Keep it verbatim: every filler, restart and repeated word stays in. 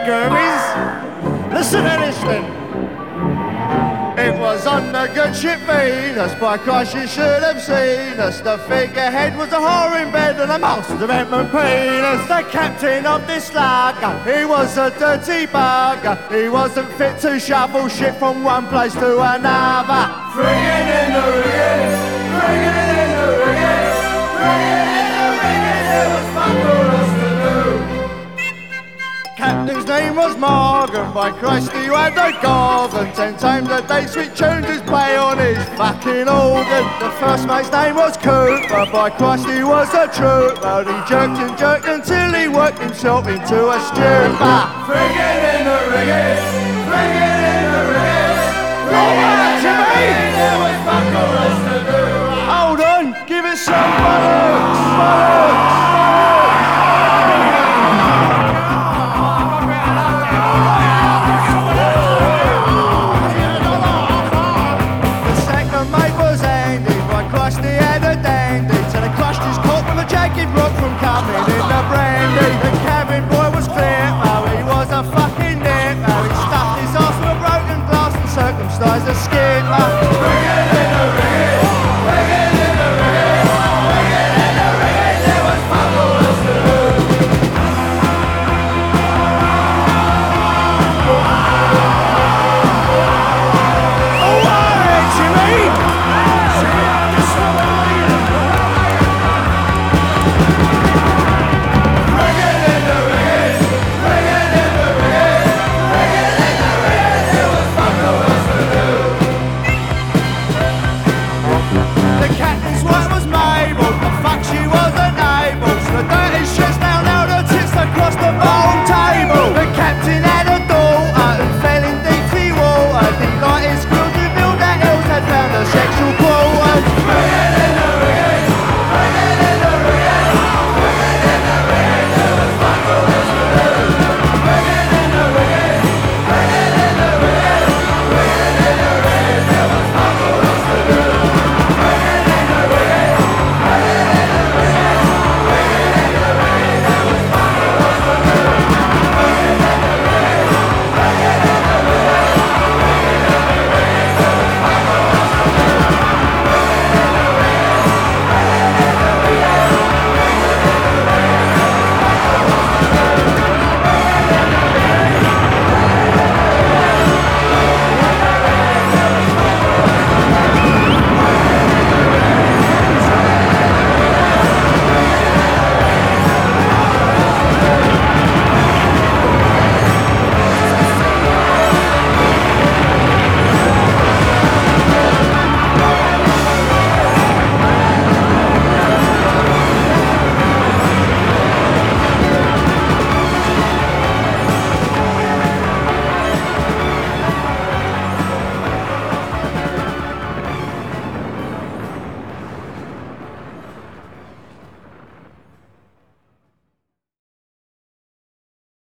Scurries. Listen to this then. It was on the good ship Venus, by Christ you should have seen us. The figurehead was a whore in bed and the master of Edmund Penis. The captain of this lager, he was a dirty bugger. He wasn't fit to shovel shit from one place to another. Friggin' in the rigging, friggin' in the rigging, friggin' in the rigging, it was fuck all us to do. Captain's name was Morgan, by Christ he had the gorgon. Ten times a day sweet tunes his play on his fucking organ. The first mate's name was Cooper, by Christ he was a trooper. He jerked and jerked until he worked himself into a stupor. Friggin' in the rigging, friggin' in the rigging, friggin' in the rigging, there was fuck all us to do. Hold on, give it some bollocks, bollocks. He had a dandy till he crushed his cork with a jagged rock from coming in the brain.